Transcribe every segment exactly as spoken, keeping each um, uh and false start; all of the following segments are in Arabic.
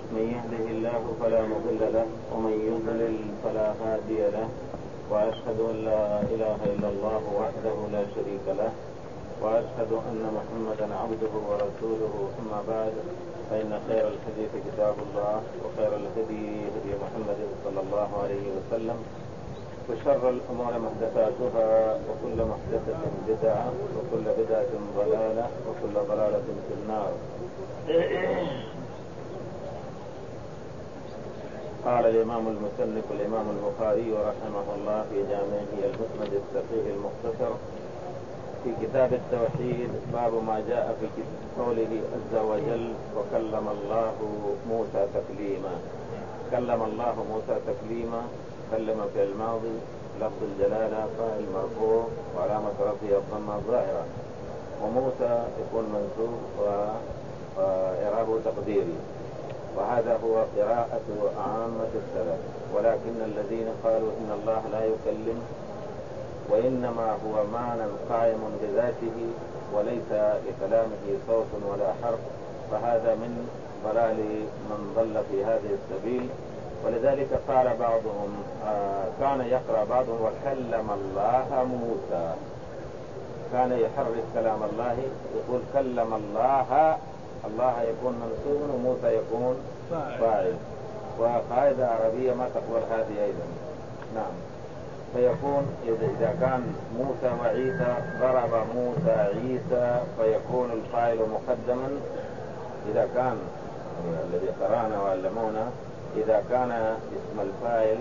من يهده الله فلا مضل له ومن يضلل فلا هادي له، وأشهد أن لا إله إلا الله وحده لا شريك له، وأشهد أن محمدا عبده ورسوله. أما بعد، فإن خير الحديث كتاب الله، وخير الهدي هدي محمد صلى الله عليه وسلم، وشر الأمور محدثاتها، وكل محدثة بدعة، وكل بدعة ضلالة، وكل ضلالة في النار. قال الإمام المصنف الإمام البخاري رحمه الله في جامعه المسند الصحيح المختصر في كتاب التوحيد: باب ما جاء في قوله عز وجل: وكلم الله موسى تكليما. كلم الله موسى تكليما، كلم في الماضي، لفظ الجلالة فاعل مرفوع وعلامة رفعه الضمة الظاهرة، وموسى يكون منصوب وإعرابه تقديري، وهذا هو قراءة عامة السلف. ولكن الذين قالوا إن الله لا يكلم وإنما هو معنى قائم بذاته وليس لكلامه صوت ولا حرف، فهذا من ضلال من ضل في هذه السبيل. ولذلك قال بعضهم آه كان يقرأ بعضهم وكلم الله موسى، كان يحرف كلام الله، يقول كلم الله، الله يكون منصوب وموسى يكون فاعل، وقاعدة عربية ما تقبل هذه أيضا. نعم، فيكون إذا كان موسى وعيسى ضرب موسى عيسى فيكون الفاعل مقدما. إذا كان الذي قرأنا وعلمونا إذا كان اسم الفاعل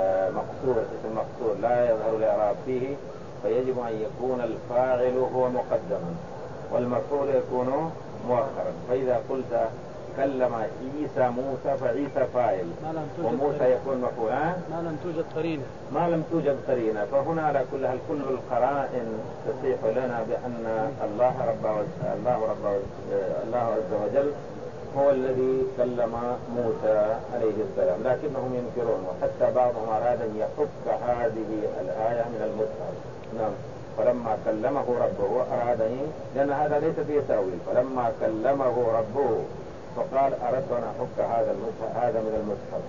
مقصور، اسم مقصور لا يظهر الإعراب فيه، فيجب أن يكون الفاعل هو مقدما والمفعول يكون مؤخرا. فإذا قلت كلم عيسى موسى فعيسى فاعل وموسى يكون مفعولا ما لم توجد قرينة ما لم توجد قرينة فهنا على كل هل كل القرائن تصيح لنا بأن الله رب الله رب الله عز وجل هو الذي كلم موسى عليه السلام، لكنهم ينكرون، وحتى بعضهم أراد أن يحك هذه الآية من المصحف. نعم، فلما كلمه ربه أراد أن، لأن هذا ليس فيه تأويل، فلما كلمه ربه فقال أردت أن أحك هذا المصحف هذا من المصحف.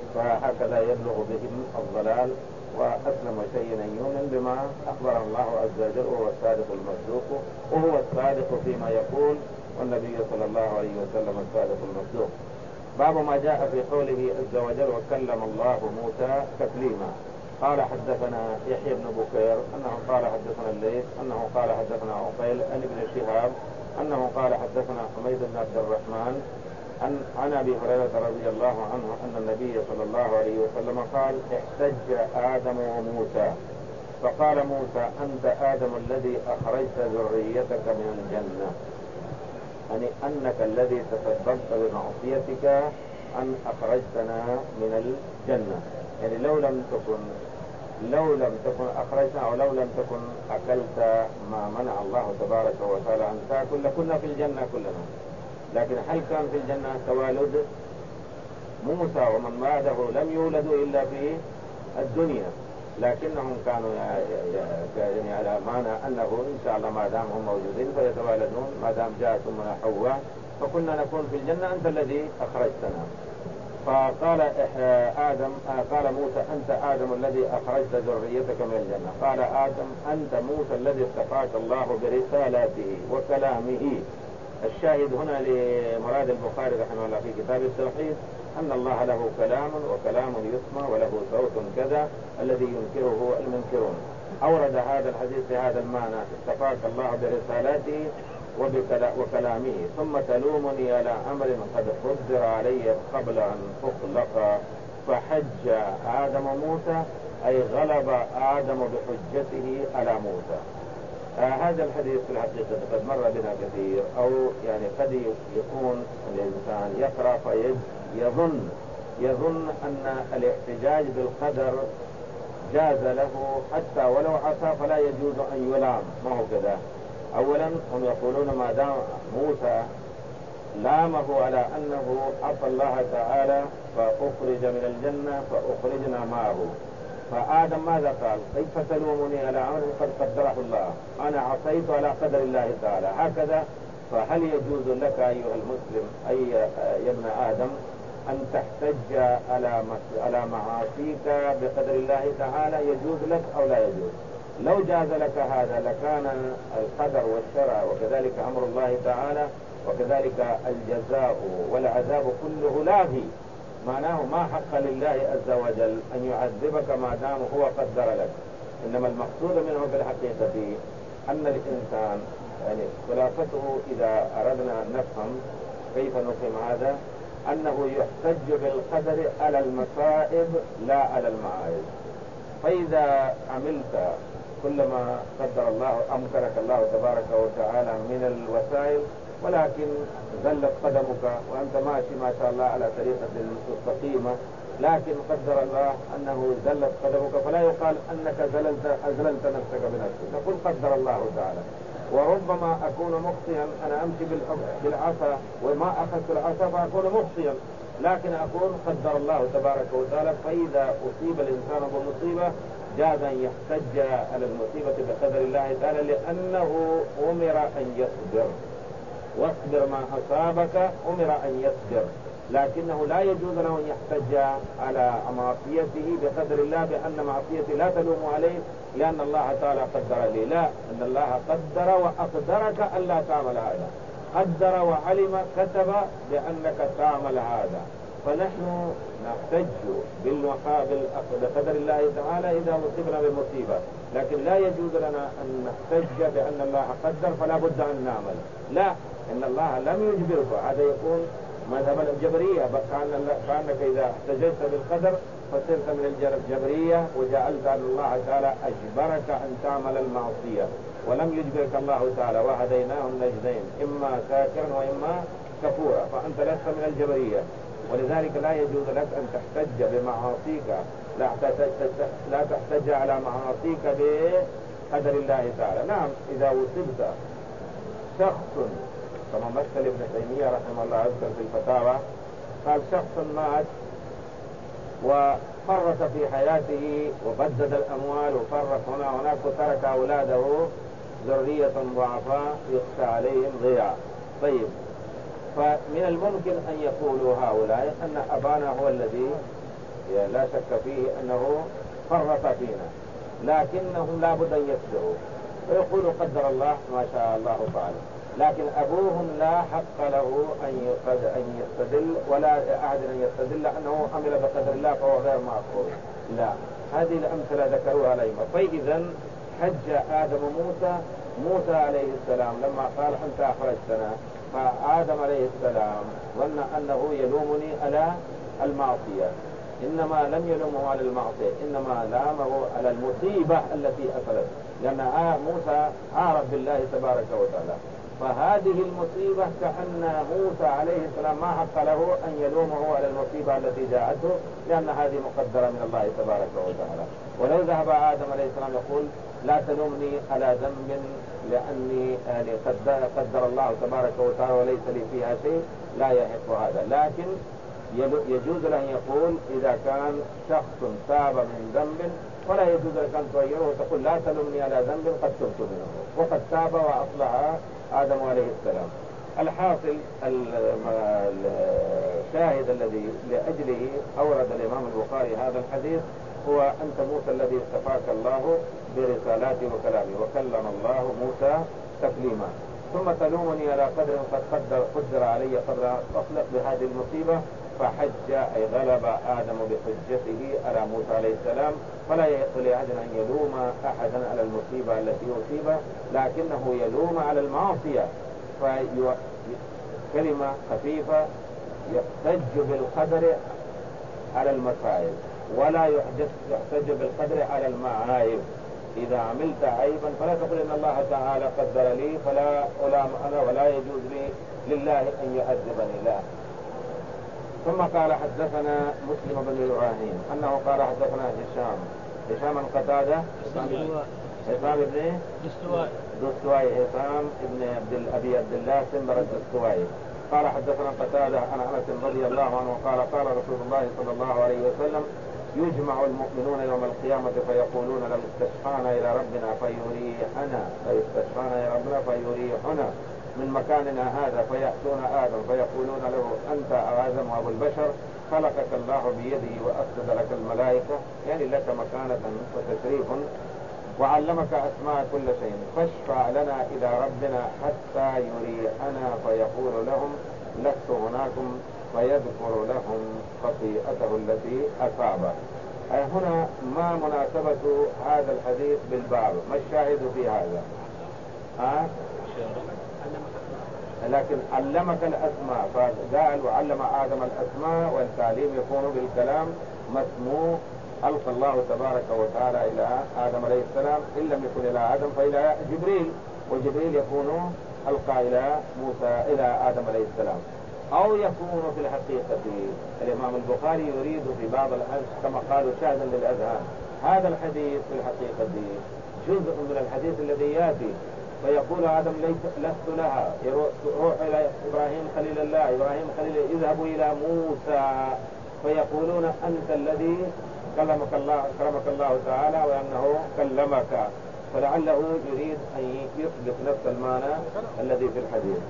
فهكذا يبلغ بهم الضلال، وأسلم شيء أن يؤمن بما أخبر الله عز وجل، وهو الصادق المصدوق، وهو الصادق فيما يقول، والنبي صلى الله عليه وسلم الصادق المصدوق. باب ما جاء في قوله عز وجل: وكلم الله موسى تكليما. قال حدثنا يحيى بن بكير أنه قال حدثنا الليث أنه قال حدثنا عقيل عن ابن شهاب أنه قال حدثنا حميد بن عبد الرحمن عن عن أبي هريرة رضي الله عنه أن النبي صلى الله عليه وسلم قال: احتج آدم وموسى فقال موسى: أنت آدم الذي أخرجت ذريتك من الجنة، يعني أنك الذي تسببت بمعصيتك أن أخرجتنا من الجنة. يعني لو لم تكن لو لم تكن أخرجنا أو لو لم تكن أكلت ما منع الله تبارك وتعالى أن تأكل لكنا في الجنة كلنا. لكن هل كان في الجنة توالد؟ موسى ومن بعده لم يولدوا إلا في الدنيا، لكنهم كانوا يعني على معنى أنه إن شاء الله ما دام هم موجودين فيتوالدون، ما دام جاءت أمنا حواء فكنا نكون في الجنة، أنت الذي أخرجتنا. فقال آدم قال موسى: أنت آدم الذي أخرجت ذريتك من الجنة. قال آدم: أنت موسى الذي اصطفاك الله برسالاته وكلامه. الشاهد هنا لمراد البخاري رحمه الله في كتاب التوحيد أن الله له كلام، وكلام يسمع، وله صوت كذا الذي ينكره المنكرون. أورد هذا الحديث بهذا المعنى: اصطفاك الله برسالاته وكلامه، ثم تلومني على أمر قد قدر علي قبل أن أخلق فحج آدم موسى، أي غلب آدم بحجته على موسى. آه هذا الحديث في الحقيقة قد مر بنا كثير، أو يعني قد يكون الإنسان يقرأ فيظن يظن أن الاحتجاج بالقدر جاز له حتى ولو عصى فلا يجوز أن يلام. ما هو كذا. أولا هم يقولون ما دام موسى لامه على أنه عصى الله تعالى فأخرج من الجنة فأخرجنا معه، فآدم ماذا قال؟ كيف تلومني على أمر قد قدره الله؟ أنا عصيت على قدر الله تعالى. هكذا فهل يجوز لك أيها المسلم أي يا ابن آدم أن تحتج على على معاصيك بقدر الله تعالى يجوز لك أو لا يجوز. لو جاز لك هذا لكان القدر والشرع وكذلك أمر الله تعالى وكذلك الجزاء والعذاب كله لاغي، معناه ما حق لله عز وجل أن يعذبك ما دام هو قدر لك. إنما المقصود منه في الحقيقة أن الإنسان يعني خلاصته إذا أردنا أن نفهم كيف نفهم هذا أنه يحتج بالقدر على المصائب لا على المعايب. فإذا عملت كل ما قدر الله أمكنك الله تبارك وتعالى من الوسائل ولكن زلت قدمك وأنت ماشي ما شاء الله على طريقة مستقيمة، لكن قدر الله أنه زلت قدمك، فلا يقال أنك زللت أزللت نفسك بنفسك، نقول قدر الله تعالى. وربما أكون مخطئا، أنا أمشي بالعصا وما أخذت العصا فأكون مخطئا، لكن أقول قدر الله تبارك وتعالى. فإذا أصيب الإنسان بمصيبة جاز أن يحتج على المصيبة بقدر الله تعالى، لأنه أمر أن يصبر، واصبر ما أصابك أمر أن يصبر، لكنه لا يجوز له أن يحتج على معصيته بقدر الله بأن معصيتي لا تلوم عليه لأن الله تعالى قدر لي، لا، أن الله قدر وأقدرك ألا تعمل هذا، قدر وعلم كتب بأنك تعمل هذا، فنحن نحتج بالمقابل بقدر الله تعالى إذا مصيبنا بمصيبة، لكن لا يجوز لنا أن نحتج بأن الله قدر فلا بد أن نعمل، لا، إن الله لم يجبرك، هذا يكون مذهب الجبرية، كأنك إذا احتججت بالقدر فصرت من الجبرية وجعلت أن الله تعالى أجبرك أن تعمل المعصية ولم يجبرك الله تعالى، وهديناه النجدين إما شاكرا وإما كفورا، فأنت لست من الجبرية، ولذلك لا يجوز لك أن تحتج بمعاصيك، لا لا تحتج على معاصيك بقدر الله تعالى. نعم، إذا وصبت شخص كما مثل ابن تيمية رحمه الله أذكر في الفتاوى، قال شخص مات وفرط في حياته وبدد الأموال وفرط هنا هناك وترك أولاده ذرية ضعفاء يخشى عليهم ضياع. طيب، فمن الممكن أن يقولوا هؤلاء أن أبانا هو الذي لا شك فيه أنه فرط فينا، لكنهم لا بد أن يصبروا ويقولوا قدر الله ما شاء الله فعل، لكن أبوهم لا حق له أن يستدل ولا أحد أن يستدل أنه عمل بقدر الله فهو غير معقول، لا، هذه الأمثلة ذكروها الأئمة. فإذا حج آدم موسى موسى عليه السلام لما قال أنت أخرجتنا، فآدم عليه السلام ظن أنه يلومني على المعصية، إنما لم يلومه على المعصية، إنما لامه على المصيبة التي أصلت، لأن موسى عارف بالله تبارك وتعالى، فهذه المصيبة كأن موسى عليه السلام ما حق له أن يلومه على المصيبة التي جاءته، لأن هذه مقدرة من الله تبارك وتعالى. ولو ذهب آدم عليه السلام يقول لا تلومني على ذنب لأني يعني قدر الله تبارك وتعالى وليس لي فيها شيء، لا يحق هذا، لكن يجوز له أن يقول إذا كان شخص تاب من ذنب ولا يجوز لك أن تغيره وتقول لا تلومني على ذنب قد تبت منه، وقد تاب وأصلح آدم عليه السلام. الحاصل الشاهد الذي لأجله أورد الإمام البخاري هذا الحديث هو أنت موسى الذي استفاك الله برسالاته وكلامه، وكلم الله موسى تكليما، ثم تلومني على قدر قد قدر, قدر علي قدر أخلق بهذه المصيبة، فحج أي غلب آدم بحجته على موسى عليه السلام، فلا يحق لأحد أن يلوم أحدا على المصيبة التي أصيبه، لكنه يلوم على المعصية، فكلمة خفيفة يحتج بالقدر على المصائب ولا يحتج بالقدر على المعايب. إذا عملت عيبا فلا تقول إن الله تعالى قدر لي فلا ألام أنا ولا يجوز لي لله أن يعذبني، لا. ثم قال حدثنا مسلم بن إبراهيم أنه قال حدثنا هشام هشام قتادة هشام بن دستوائي هشام بن أبي عبد الله سنبر الدستوائي قال حدثنا قتادة عن أنس رضي الله عنه قال قال رسول الله صلى الله عليه وسلم يجمع المؤمنون يوم القيامة فيقولون لو استشفعنا إلى ربنا فيريحنا فيستشفعنا إلى ربنا فيريحنا من مكاننا هذا، فيأتون آدم فيقولون له أنت آدم أبو البشر خلقك الله بيده وأسجد لك الملائكة، يعني لك مكانة وتشريف، وعلمك أسماء كل شيء، فاشفع لنا إلى ربنا حتى يريحنا فيقول لهم لست هناكم، فيذكر لهم خطيئته التي أصابه. هنا ما مناسبة هذا الحديث بالباب؟ ما الشاهد في هذا؟ ها؟ لكن علمك الأسماء، فقال وعلم آدم الأسماء، والتعليم يكون بالكلام مسموع. ألقى الله تبارك وتعالى إلى آدم عليه السلام، إن لم يكن إلى آدم فإلى جبريل، وجبريل يكون ألقى إلى موسى إلى آدم عليه السلام. أو يكون في الحقيقة الإمام البخاري يريد في بعض الأحاديث كما قالوا شاهدا للأذهان، هذا الحديث في الحقيقة جزء من الحديث الذي يأتي فيقول آدم لست لها، روح إلى إبراهيم خليل الله، إبراهيم خليل، اذهبوا إلى موسى فيقولون أنت الذي كلمك الله كرمك الله تعالى وأنه كلمك، فلعله يريد أن يثبت نفس المعنى الذي في الحديث.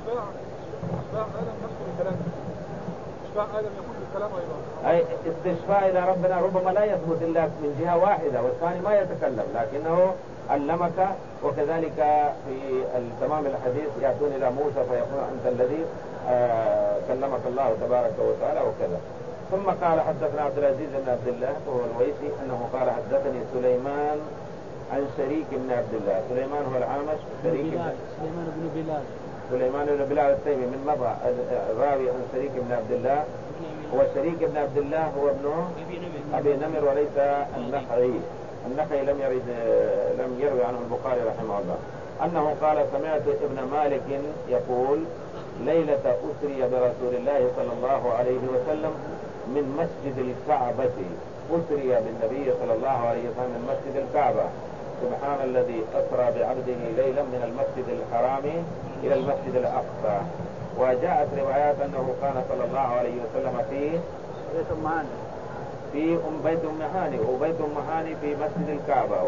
إشباع آدم نفسه بالكلام، إشباع آدم يقول بالكلام أيضا. أي استشفاء إلى ربنا ربما لا يثبت إلا من جهة واحدة والثاني ما يتكلم، لكنه علمك. وكذلك في تمام الحديث يأتون إلى موسى فيقول أنت الذي آه كلمك الله تبارك وتعالى وكذا. ثم قال حدثنا عبد العزيز بن عبد الله وهو الويسي أنه قال حدثني سليمان عن شريك بن عبد الله. سليمان هو العامش، شريك بلال. سليمان بن بلال سليمان بن بلال التيمي من مضى الراوي عن شريك بن عبد الله. هو شريك بن عبد الله هو ابن أبي نمر وليس النخعي. النخعي لم يرد لم يروي عنه البخاري رحمه الله. أنه قال سمعت ابن مالك يقول ليلة أسري برسول الله صلى الله عليه وسلم من مسجد الكعبة، أسري بالنبي صلى الله عليه وسلم من مسجد الكعبة، سبحان الذي أسرى بعبده ليلا من المسجد الحرام إلى المسجد الأقصى. وجاءت روايات أنه كان صلى الله عليه وسلم في بيت أم هاني في أم بيت أم هاني، وبيت أم هاني في مسجد الكعبة،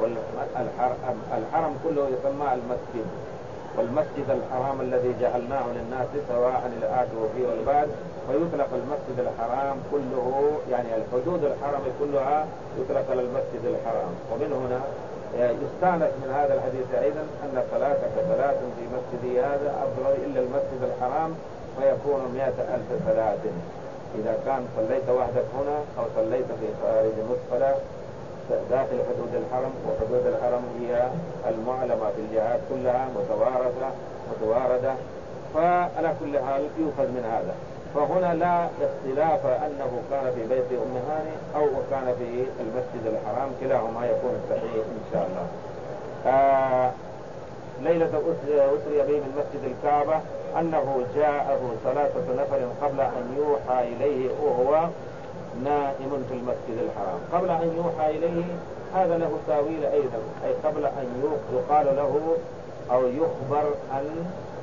والحرم كله يسمى المسجد، والمسجد الحرام الذي جعلناه للناس سواء الآت فيه والبعد، فيطلق المسجد الحرام كله، يعني الحدود الحرم كلها يطلق على المسجد الحرام. ومن هنا يستانس من هذا الحديث أيضا أن صلاتك صلاة في مسجدي هذا أفضل إلا المسجد الحرام، فيكون مئة ألف صلاة إذا كان صليت وحدك هنا أو صليت في خارج مصطلى داخل حدود الحرم. وحدود الحرم هي المعلمة في الجهات كلها متواردة متواردة فعلى كل حال يؤخذ من هذا. فهنا لا اختلاف أنه كان في بيت أم هاني أو كان في المسجد الحرام، كلاهما يكون صحيح إن شاء الله. آه ليلة أسري به من مسجد الكعبة أنه جاءه ثلاثة نفر قبل أن يوحى إليه وهو نائم في المسجد الحرام. قبل أن يوحى إليه هذا له تاويل أيضا، أي قبل أن يقال له أو يخبر عن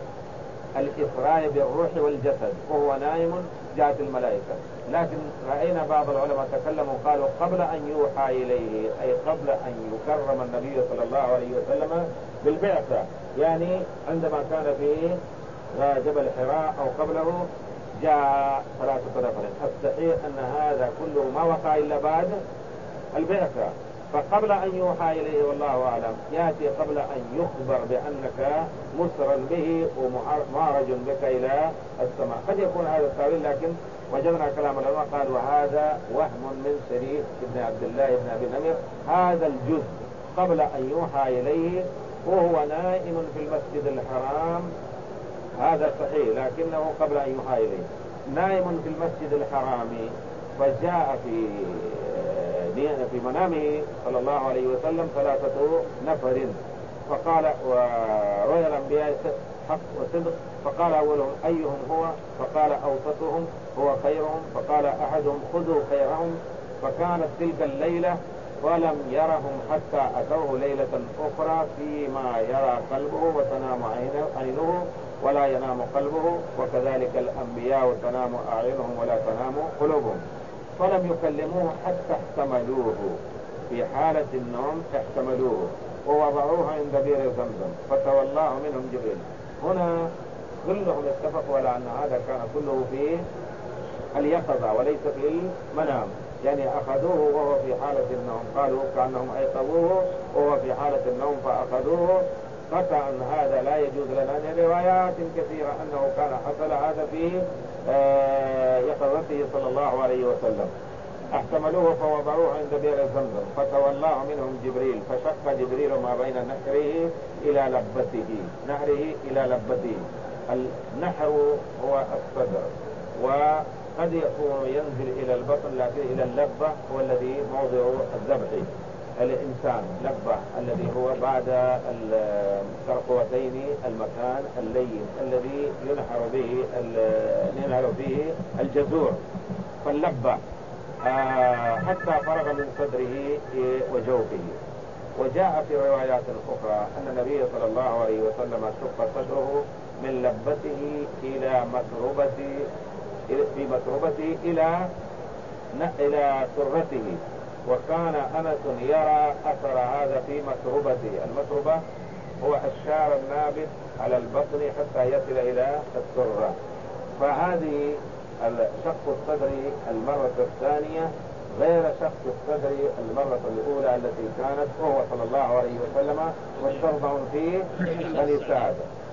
الإسراء بالروح والجسد وهو نائم جاءت الملائكة. لكن رأينا بعض العلماء تكلموا قالوا قبل أن يوحى إليه، أي قبل أن يكرم النبي صلى الله عليه وسلم بالبعثة، يعني عندما كان في جبل حراء أو قبله جاء ثلاثة نفر. الصحيح أن هذا كله ما وقع إلا بعد البعثة، فقبل أن يوحى إليه والله أعلم يأتي قبل أن يخبر بأنك مسرا به ومعرج بك إلى السماء. قد يكون هذا التأويل، لكن وجدنا كلام العلماء قال وهذا وهم من شريك بن عبد الله بن أبي نمر، هذا الجزء قبل أن يوحى إليه وهو نائم في المسجد الحرام هذا صحيح، لكنه قبل أن يوحى إليه نائم في المسجد الحرام. فجاء في في منامه صلى الله عليه وسلم ثلاثة نفر، فقال ورؤيا الأنبياء حق وصدق، فقال أولهم أيهم هو، فقال أوسطهم هو خيرهم، فقال أحدهم خذوا خيرهم. فكانت تلك الليلة ولم يرهم حتى أتوه ليلة أخرى فيما يرى قلبه وتنام عينه ولا ينام قلبه، وكذلك الأنبياء تنام أعينهم ولا تنام قلوبهم. فلم يكلموه حتى احتملوه، في حالة النوم احتملوه ووضعوه عند بئر زمزم فتولاه منهم جبريل. هنا كلهم اتفقوا على أن هذا كان كله في اليقظة وليس في المنام، يعني أخذوه وهو في حالة النوم، قالوا كأنهم أيقظوه وهو في حالة النوم فأخذوه. قطعا هذا لا يجوز لنا، روايات كثيرة أنه كان حصل هذا في يقظته صلى الله عليه وسلم. احتملوه فوضعوه عند بئر زمزم فتولاه منهم جبريل فشق جبريل ما بين نحره إلى لبته، نحره إلى لبته. النحر هو الصدر، وقد يكون ينزل إلى البطن، لكن إلى اللبة هو الذي موضع الذبح الإنسان، لبة الذي هو بعد الترقوتين المكان اللين الذي ينحر به ينحر فيه الجزور، فاللبة آه حتى فرغ من صدره وجوفه. وجاء في روايات أخرى أن النبي صلى الله عليه وسلم شق صدره من لبته إلى مسربته في مسربته إلى إلى سرته، وكان أنس يرى أثر هذا في مسربته. المسربة هو الشعر النابت على البطن حتى يصل إلى السرة. فهذه شق الصدر المرة الثانية غير شق الصدر المرة الأولى التي كانت وهو صلى الله عليه وسلم مسترضع في بني سعد.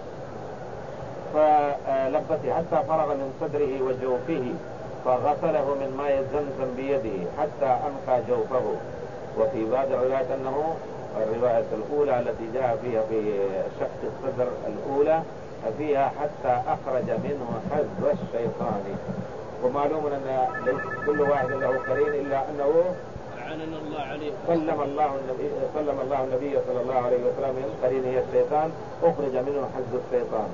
فلبته حتى فرغ من صدره وجوفه فغسله من ماء زمزم بيده حتى أنقى جوفه. وفي بعض الروايات أنه الرواية الأولى التي جاء فيها في شق الصدر الأولى فيها حتى أخرج منه حزب الشيطان. ومعلوم أن ليس كل واحد له قرين إلا أنه أعاننا الله عليه سلم الله النبي سلم الله النبي صلى الله عليه وسلم من قرينه الشيطان، أخرج منه حزب الشيطان.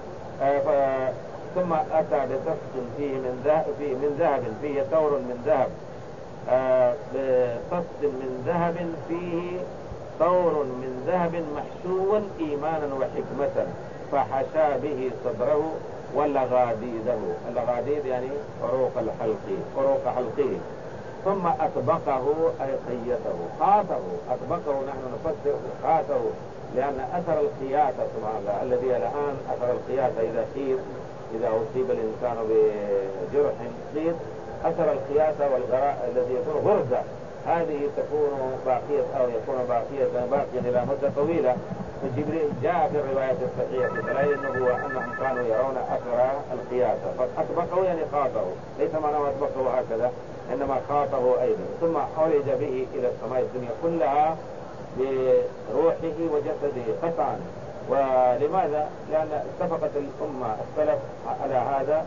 آه ثم أتى بطست فيه من ذهب فيه من ذهب فيه ثور من ذهب آه بطست من ذهب فيه ثور من ذهب محشو إيمانا وحكمة، فحشى به صدره ولغاديده. اللغاديد يعني عروق الحلق، عروق حلقه. ثم أطبقه أي قيته، قاته، أطبقه نحن نفسر قاته، لأن أثر القياتة سبحان الله الذي الآن أثر القياتة إذا قيد إذا أصيب الإنسان بجرح قيد، أثر القياتة والغراء الذي يكون غرزة هذه تكون باقية أو يكون باقية باقية إلى مدة طويلة. فجبريل جاء في الرواية الصحيحة في دلائل النبوة أنهم كانوا يرون أثر القياسة، فأطبقه يعني خاطه، ليس معناه أطبقه هكذا إنما خاطه أيضا. ثم عرج به إلى السماء الدنيا كلها بروحه وجسده قطعا. ولماذا؟ لأن اتفقت الأمة السلف على هذا.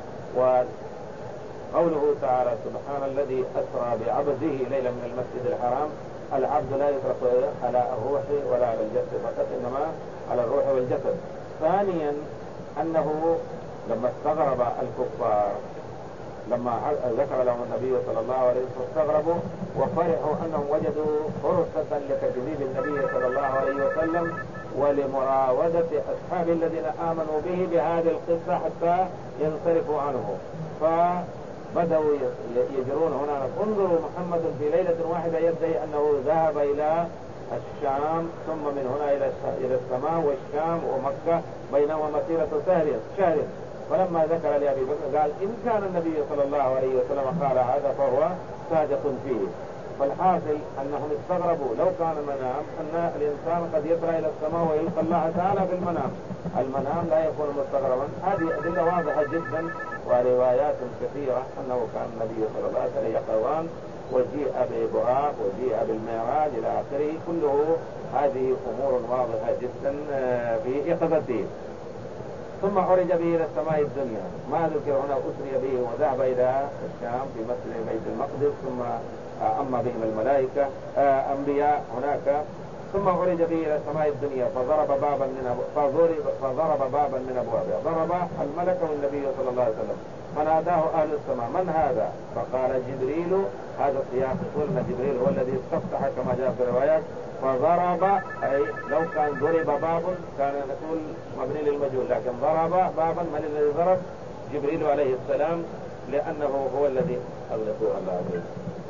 وقوله تعالى سبحان الذي أسرى بعبده ليلا من المسجد الحرام، العبد لا يطلق على الروح ولا على الجسد فقط، إنما على الروح والجسد. ثانيا أنه لما استغرب الكفار لما ذكر لهم النبي صلى الله عليه وسلم استغربوا وفرحوا أنهم وجدوا فرصة لتكذيب النبي صلى الله عليه وسلم ولمراودة أصحاب الذين آمنوا به بهذه القصة حتى ينصرفوا عنه. فبدأوا يجرون هنا، انظروا محمد في ليلة واحدة يدعي أنه ذهب إلى الشام ثم من هنا إلى السماء والشام ومكة بينما مسيرة شهر. فلما ذكر لأبي بكر قال إن كان النبي صلى الله عليه وسلم قال هذا فهو صادق فيه. فالحاصل أنهم استغربوا لو كان المنام أن الإنسان قد يطلع إلى السماء ويلقى الله تعالى في المنام، المنام لا يكون مستغربا. هذه أدلة واضحة جدا وروايات كثيرة أنه كان النبي صلى الله عليه وسلم يقظان وجيء ببراق وجيء بالمعراج إلى آخره، كله هذه أمور واضحة جدا في يقظته. ثم عرج به إلى السماء الدنيا، ما ذكر هنا أسري به وذهب إلى الشام في مسجد بيت المقدس، ثم أما بهم الملائكة أنبياء هناك. ثم عرج به إلى السماء الدنيا فضرب بابا من أبو فضرب فضرب بابا من أبوابها، ضرب الملك والنبي صلى الله عليه وسلم، فناداه أهل السماء من هذا؟ فقال جبريل. هذا السياق يقول أن جبريل هو الذي استفتح كما جاء في الروايات. فضرب أي لو كان ضرب باب كان نقول مبني للمجهول، لكن ضرب بابا. من الذي ضرب؟ جبريل عليه السلام، لأنه هو الذي أغلقه الله عليه.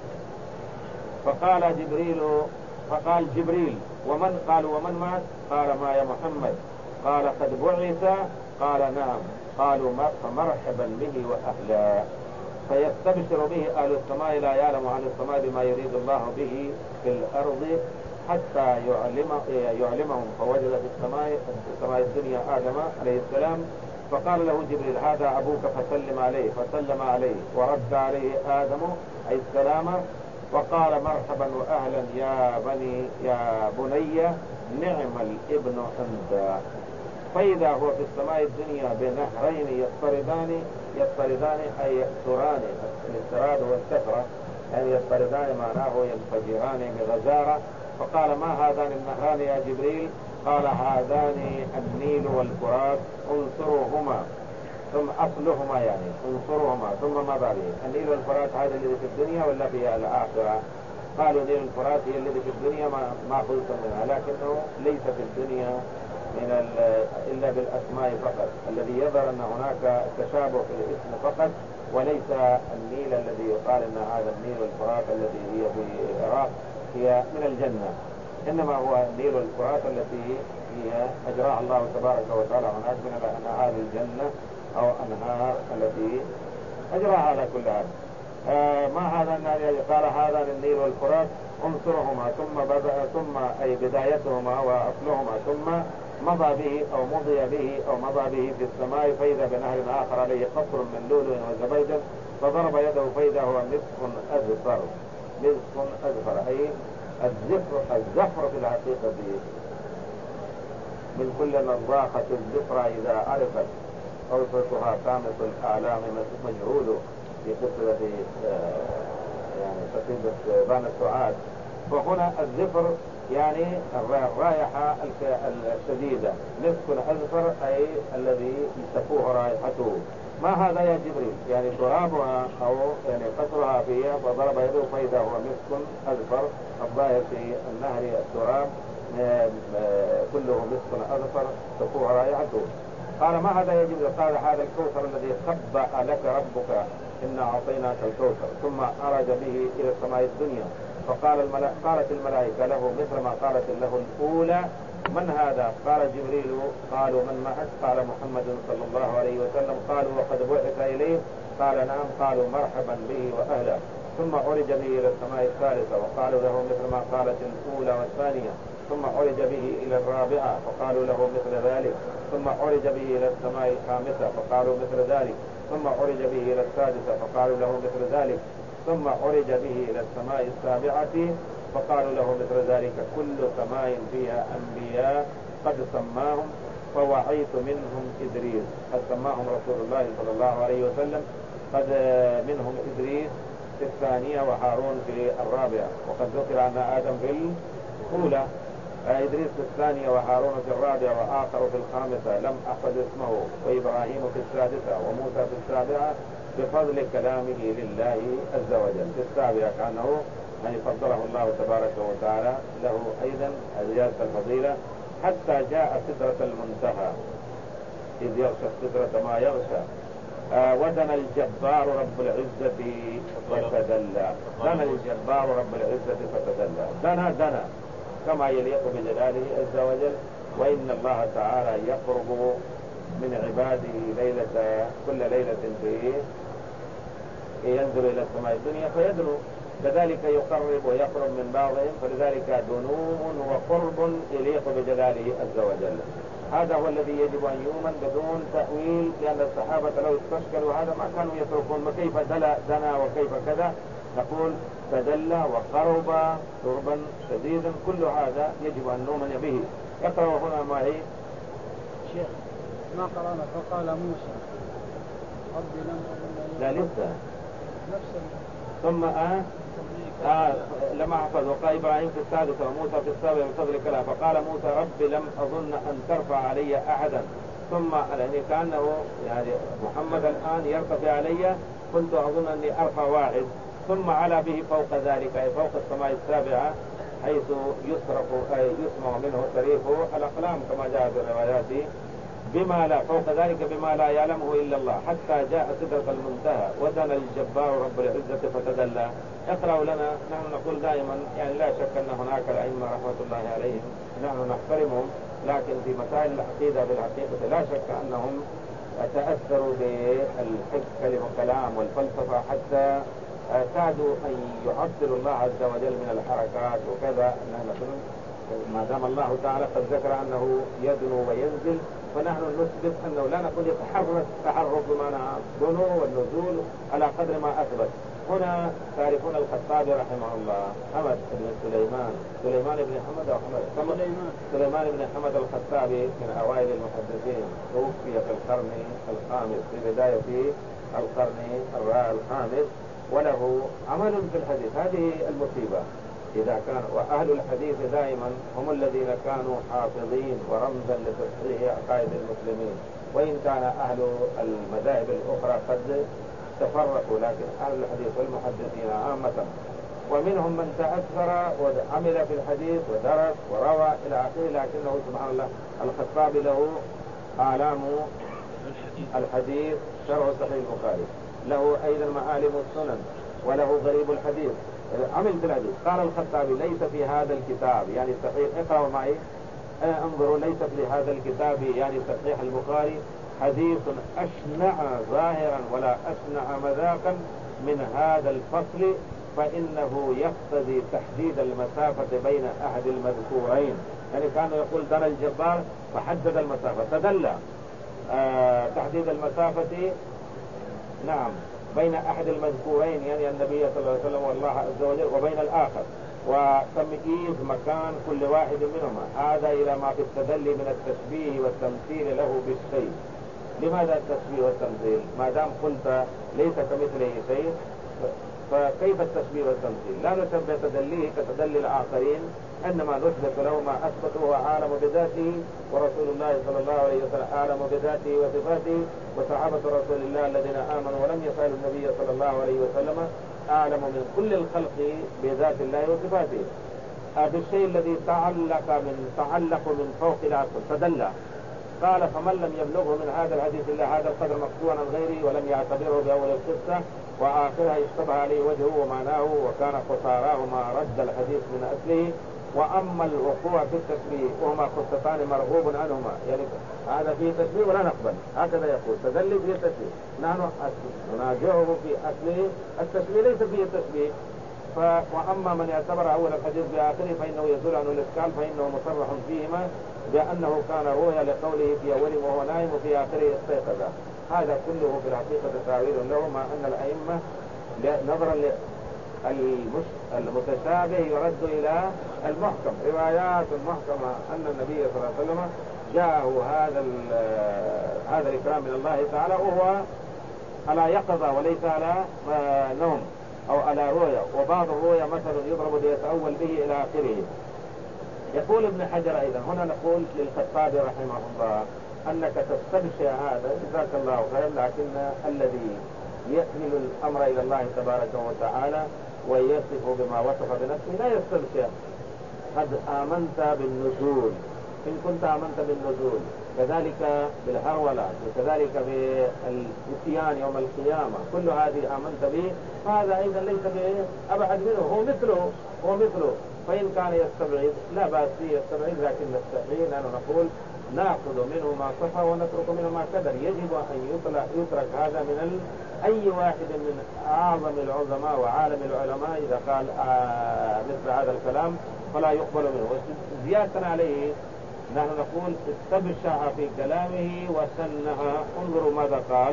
فقال جبريل فقال جبريل ومن؟ قال ومن مات؟ قال ما يا محمد؟ قال قد بعث؟ قال نعم. قالوا فمرحبا به وأهلا. فيستبشر به أهل السماء لا يعلم أهل السماء بما يريد الله به في الأرض حتى يعلم يعلمهم. فوجد في السماء في السماء الدنيا آدم عليه السلام، فقال له جبريل هذا أبوك فسلم عليه، فسلم عليه ورد عليه آدم عليه السلام وقال مرحبا وأهلا يا بني يا بني نعم الابن أنت. فإذا هو في السماء الدنيا بنهرين يضطردان يضطردان أي يأسران، الاضطراد هو السفرة، يعني يضطردان معناه ينفجران بغزارة. فقال ما هذان النهران يا جبريل؟ قال هذان النيل والفرات انصروهما، ثم أصلهما يعني انصروهما ثم مضى به. النيل والفرات هذا الذي في الدنيا ولا في الآخرة؟ قالوا نيل الفرات هي الذي في الدنيا ما ما قلت منها، لكنه ليس في الدنيا من إلا بالأسماء فقط، الذي يظهر أن هناك تشابه في الاسم فقط، وليس النيل الذي يقال أن هذا النيل والفرات الذي هي في العراق هي من الجنة، إنما هو النيل والفرات التي هي أجراها الله تبارك وتعالى هناك من أنهار الجنة أو أنهار التي أجراها على كل حال. آه ما هذا النهر؟ قال هذا النيل والفرات انصرهما، ثم بدأ ثم أي بدايتهما وأصلهما، ثم مضى به أو مضي به أو مضى به في السماء فإذا بنهر آخر عليه قصر من لؤلؤ وزبيد، فضرب يده فإذا هو مسك أزفر. مسك أزفر أي الزفر الزفر في الحقيقة من كل نضاخة الزفرة إذا عرفت أوصتها خامس الأعلام مجهول في قصة يعني قصيدة بان السعاد. وهنا الزفر يعني الرائحة الشديدة، مسك أزفر أي الذي تفوه رائحته. ما هذا يا جبريل؟ يعني ترابها أو يعني قصرها فيها، فضرب يده فإذا هو مسك أزفر، الظاهر في النهر التراب كله مسك أزفر تفوه رائحته. قال ما هذا يا جبريل؟ قال هذا الكوثر الذي خبأ لك ربك إنا أعطيناك الكوثر. ثم أرج به إلى السماء الدنيا، فقال الملائكة قالت الملائكة له مثل ما قالت له الأولى من هذا؟ قال جبريل. قالوا من معك؟ قال محمد صلى الله عليه وسلم. قالوا وقد بعث إليه؟ قال نعم. قالوا مرحبا به وأهلا. ثم عرج به إلى السماء الثالثة وقالوا له مثل ما قالت الأولى والثانية. ثم عرج به إلى الرابعة فقالوا له مثل ذلك. ثم عرج به إلى السماء الخامسة فقالوا مثل ذلك. ثم عرج به إلى السادسة فقالوا له مثل ذلك. ثم عرج به إلى السماء السابعة فقالوا له مثل ذلك. كل سماء فيها أنبياء قد سماهم، فوعيت منهم إدريس. قد سماهم رسول الله صلى الله عليه وسلم، قد منهم إدريس في الثانية وهارون في الرابعة. وقد ذكر أن آدم في الأولى، إدريس في الثانية وهارون في الرابعة وآخر في الخامسة لم أحفظ اسمه، وإبراهيم في السادسة وموسى في السابعة بفضل كلامه لله عز وجل. في السابعة كأنه يعني فضله الله تبارك وتعالى له أيضا زيادة الفضيلة، حتى جاء سدرة المنتهى إذ يغشى السدرة ما يغشى. آه ودنا الجبار رب العزة فتدلى. دنا الجبار رب العزة فتدلى. دنا دنا كما يليق بجلاله عز وجل. وإن الله تعالى يقرب من عباده ليلة كل ليلة فيه ينزل إلى السماء الدنيا فيدنو، كذلك يقرب ويقرب من بعضهم، فلذلك دنو وقرب يليق بجلاله عز وجل. هذا هو الذي يجب أن يؤمن بدون تأويل، لأن الصحابة لو استشكلوا هذا ما كانوا يتركون كيف دلا دنا وكيف كذا. نقول تدلى وقرب قربا شديدا، كل هذا يجب أن نؤمن به. اقرأ هنا معي شيخ. ما قرأنا فقال موسى ربي لم أظن. لا لسه نفس ثم آه آه لما أحفظ. وقال إبراهيم في السادسة وموسى في السابعة من فضل كلام. فقال موسى ربي لم أظن أن ترفع علي أحدا. ثم يعني كأنه يعني محمد الآن يرتفع علي، كنت أظن أني أرفع واحد. ثم على به فوق ذلك أي فوق السماء السابعة، حيث يصرف أي يسمع منه صريف الأقلام كما جاء في الروايات، بما لا فوق ذلك بما لا يعلمه إلا الله، حتى جاء سدرة المنتهى ودنا الجبار رب العزة فتدلى. اقرأوا لنا. نحن نقول دائما يعني لا شك أن هناك الأئمة رحمة الله عليهم نحن نحترمهم، لكن في مسائل العقيدة بالحقيقة لا شك أنهم تأثروا بالحكم والكلام والفلسفة حتى كادوا أن يعطلوا الله عز وجل من الحركات وكذا. ما دام الله تعالى قد ذكر أنه يدنو وينزل، فنحن نثبت أنه لا نقول يتحرك تحرك بمعنى دنو والنزول على قدر ما أثبت. هنا تعرفون الخطابي رحمه الله حمد بن سليمان سليمان بن حمد أو حمد سليمان سليمان بن حمد الخطابي من أوائل المحدثين، توفي في القرن الخامس في بداية القرن الخامس، وله عمل في الحديث. هذه المصيبة إذا كان، وأهل الحديث دائما هم الذين كانوا حافظين ورمزا لتصحيح عقائد المسلمين، وإن كان أهل المذاهب الأخرى قد تفرقوا، لكن أهل الحديث والمحدثين عامة. ومنهم من تأثر وعمل في الحديث ودرس وروى إلى آخره، لكنه سبحان الله الخطابي له آلام الحديث شرح صحيح البخاري، له أيضا معالم السنن، وله غريب الحديث، عمل في الحديث. قال الخطابي ليس في هذا الكتاب يعني صحيح، اقرأوا معي انظروا، ليس في هذا الكتاب يعني صحيح البخاري حديث أشنع ظاهرا ولا أشنع مذاقا من هذا الفصل، فإنه يقتضي تحديد المسافة بين أحد المذكورين. يعني كانوا يقول دنا الجبار فحدد المسافة، تدلى آه تحديد المسافة نعم بين أحد المذكورين، يعني النبي صلى الله عليه وسلم والله عز وجل، وبين الآخر، وتمييز مكان كل واحد منهما. هذا إلى ما في التدلي من التشبيه والتمثيل له بالشيء. لماذا التشبيه والتمثيل؟ ما دام قلت ليس كمثله شيء، فكيف التشبيه والتمثيل؟ لا نشبه تدليه كتدلي الآخرين، إنما نثبت له ما أثبته هو عالم بذاته، ورسول الله صلى الله عليه وسلم عالم بذاته وصفاته، وصحابة رسول الله الذين آمنوا ولم يسألوا النبي صلى الله عليه وسلم أعلم من كل الخلق بذات الله وصفاته. بالشيء الذي تعلق من تعلق من فوق العقل تدلى. قال فمن لم يبلغه من هذا الحديث إلا هذا القدر مقطوعا عن غيره ولم يعتبره بأول القصة وآخرها اشتبه عليه وجهه ومعناه وكان قصاراه ما رد الحديث من أصله. وأما الوقوع في التشبيه وهما قصتان مرغوب عنهما، يعني هذا فيه تشبيه ولا نقبل، هكذا يقول تدلي فيه تشبيه، نحن ننازعه في أصله التشبيه ليس فيه تشبيه. ف... وأما من يعتبر أول الحديث بآخره فإنه يزول عنه الإشكال، فإنه مصرح فيهما بأنه كان رؤيا لقوله في أول وهو نائم وفي آخره استيقظ. هذا كله في الحقيقة تعويل له، مع أن الأئمة نظرا المتشابه يرد إلى المحكم، روايات المحكمة أن النبي صلى الله عليه وسلم جاءه هذا هذا الإكرام من الله تعالى وهو على يقظة وليس على نوم أو على رؤيا، وبعض الرؤيا مثلا يضرب ليتأول به إلى آخره. يقول ابن حجر أيضا هنا نقول للخطابي رحمه الله أنك تستبشع هذا جزاك الله خير، لكن الذي يحمل الأمر إلى الله تبارك وتعالى ويصف بما وصف بنفسه لا يستبشع. قد آمنت بالنزول، إن كنت آمنت بالنزول كذلك بالهرولة وكذلك بالإتيان يوم القيامة، كل هذه آمنت به، فهذا أيضا ليس بأبعد منه، هو مثله هو مثله فإن كان يستبعد لا بأس فيه يستبعد، لكن نستحيل أن نقول نأخذ منه ما صفى ونترك منه ما كدر. يجب أن يترك هذا من ال... أي واحد من أعظم العظماء وعالم العلماء إذا قال آه مثل هذا الكلام فلا يقبل منه. زيادة عليه نحن نقول استبشع في كلامه وسنها. انظروا ماذا قال.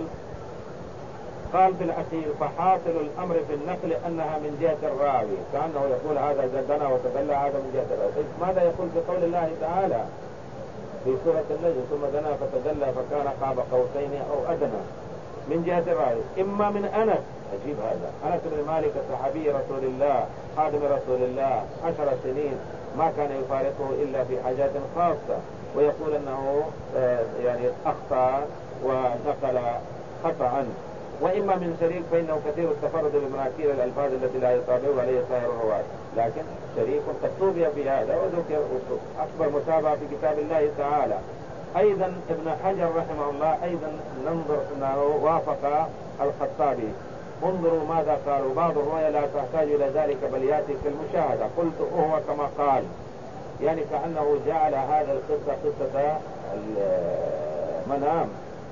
قال في الأخير فحاصل الأمر في النقل أنها من جهة الراوي، كأنه يقول هذا جدنا وتدلى هذا من جهة الراوي. ماذا يقول في قول الله تعالى في سورة النجم ثم دنا فتدلى فكان قاب قوسين أو أدنى؟ من جهة الراوي إما من أنس، عجيب هذا، أنس بن مالك الصحابي رسول الله خادم رسول الله عشر سنين ما كان يفارقه إلا في حاجات خاصة، ويقول أنه يعني أخطأ ونقل خطأ. وإما من شريك فإنه كثير التفرد بمناكير الألفاظ التي لا يتابع عليه سائر الرواة، لكن شريك قد توبي في هذا وذكر أكبر متابعة في كتاب الله تعالى. أيضا ابن حجر رحمه الله أيضا ننظر أنه وافق الخطابي. انظروا ماذا قالوا. بعض الرواية لا تحتاج إلى ذلك بل يأتي كالمشاهدة، قلت هو كما قال، يعني كأنه جعل هذا القصة قصة المنام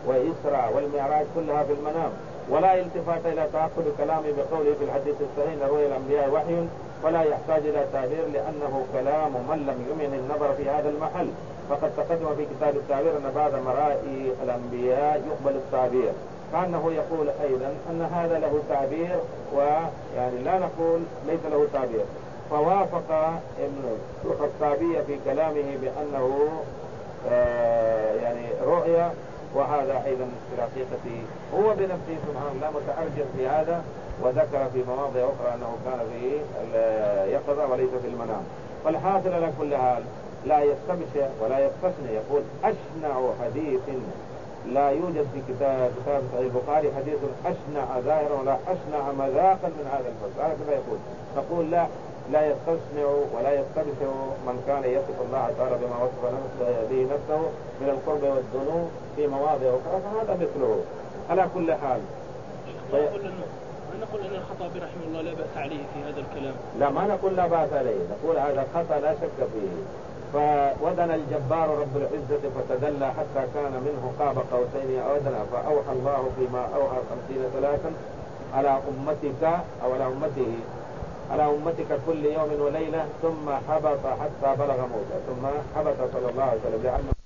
وإسراء والمعراج كلها في المنام، ولا التفات إلى تأخذ كلامه بقوله في الحديث الصحيح رؤيا الأنبياء وحي ولا يحتاج إلى تعبير لأنه كلام من لم يمن النظر في هذا المحل. فقد تقدم في كتاب التعبير أن بعد مرائي الأنبياء يقبل التعبير، كأنه يقول أيضا أن هذا له تعبير ويعني لا نقول ليس له تعبير. فوافق ابن الخطابي في كلامه بأنه آه يعني رؤيا، وهذا أيضا في الحقيقة هو بنفسه سبحانه الله متأرجح في هذا، وذكر في مواضع أخرى أنه كان في اليقظة وليس في المنام. فالحاصل على كل حال لا يستبشر ولا يستثني، يقول أشنع حديث لا يوجد في كتاب كتاب صحيح البخاري حديث أشنع ظاهرا ولا أشنع مذاقا من هذا الفصل، هكذا يقول. نقول لا لا يستثني ولا يستبشر من كان يصف الله تعالى بما وصف به نفسه من القرب والذنوب في مواضع أخرى، فهذا مثله على كل حال. نقول أن الخطابي رحمه الله لا بأس عليه في هذا الكلام. لا ما نقول لا بأس عليه، نقول هذا خطأ لا شك فيه. فودنا الجبار رب العزة فتدلى حتى كان منه قاب قوسين أو أدنى، فأوحى الله فيما أوحى خمسين ثلاثا على أمتك أو على أمته على أمتك كل يوم وليلة، ثم حبط حتى بلغ موته، ثم حبط صلى الله عليه وسلم لأنه